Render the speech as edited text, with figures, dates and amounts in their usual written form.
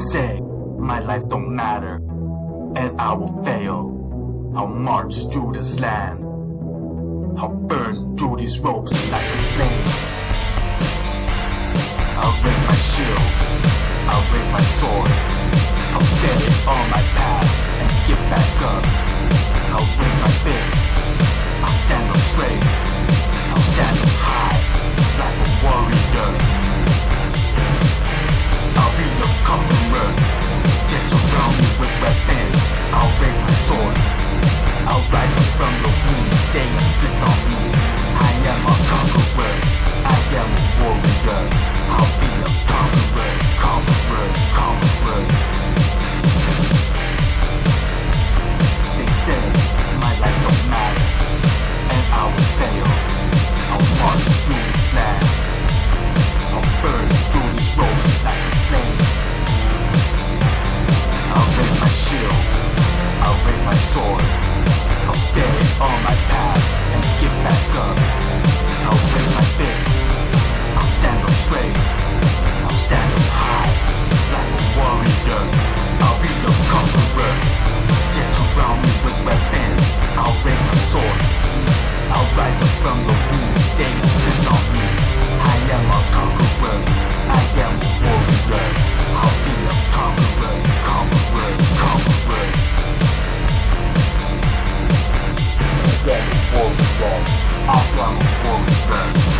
say my life don't matter, and I will fail. I'll march through this land, I'll burn through these ropes like a flame. I'll raise my shield, I'll raise my sword, I'll stand on my path and get back up. I'll raise my fist, I'll stand up straight, I'll stand up high like a warrior. I'll be your conqueror, just surround me with weapons. I'll raise my sword, I'll rise up from the wounds they inflict on me. I am a conqueror, I am a warrior. I'll be a conqueror, conqueror, conqueror. They say my life don't matter, and I will fail. I'll march through this land, I'll burn through these ropes like a flame. I'll raise my shield, I'll raise my sword, I'll stay on my path and get back up. I'll raise my fist, I'll stand up straight, I'll stand up high like a warrior. I'll be your conqueror, just surround me with weapons. I'll raise my sword, I'll rise up from the wounds they inflict on me. I am a conqueror, I am a warrior. I'll be a conqueror, conqueror, conqueror. I am a warrior, I am a warrior.